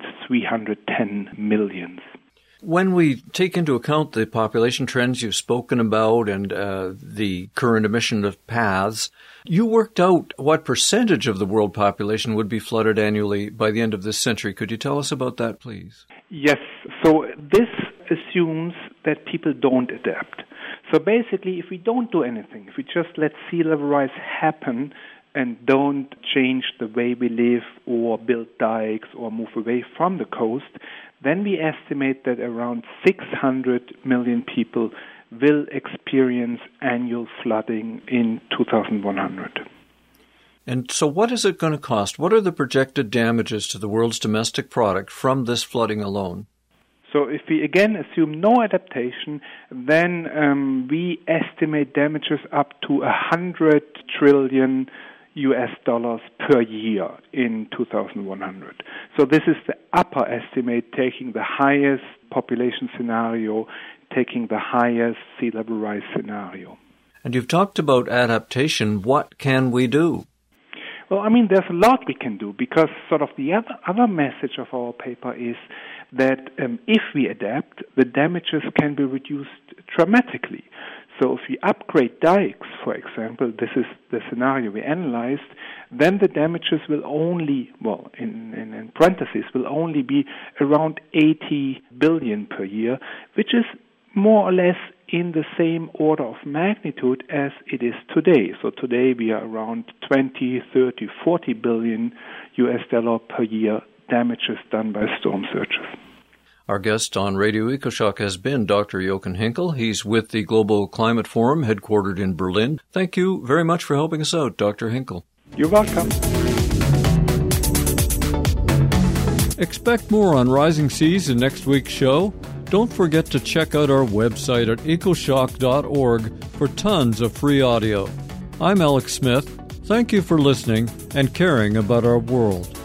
310 million. When we take into account the population trends you've spoken about and the current emission of paths, you worked out what percentage of the world population would be flooded annually by the end of this century. Could you tell us about that, please? Yes. So this assumes that people don't adapt. So basically, if we don't do anything, if we just let sea level rise happen and don't change the way we live or build dikes or move away from the coast, then we estimate that around 600 million people will experience annual flooding in 2100. And so what is it going to cost? What are the projected damages to the world's domestic product from this flooding alone? So if we again assume no adaptation, then we estimate damages up to $100 trillion per year in 2100. So this is the upper estimate, taking the highest population scenario, taking the highest sea level rise scenario. And you've talked about adaptation. What can we do? Well, there's a lot we can do, because sort of the other message of our paper is that if we adapt, the damages can be reduced dramatically. So if we upgrade dikes, for example, this is the scenario we analyzed, then the damages will only, in parentheses, will only be around 80 billion per year, which is more or less in the same order of magnitude as it is today. So today we are around 20, 30, 40 billion US$ per year damages done by storm surges. Our guest on Radio EcoShock has been Dr. Jochen Hinkle. He's with the Global Climate Forum, headquartered in Berlin. Thank you very much for helping us out, Dr. Hinkle. You're welcome. Expect more on rising seas in next week's show. Don't forget to check out our website at ecoshock.org for tons of free audio. I'm Alex Smith. Thank you for listening and caring about our world.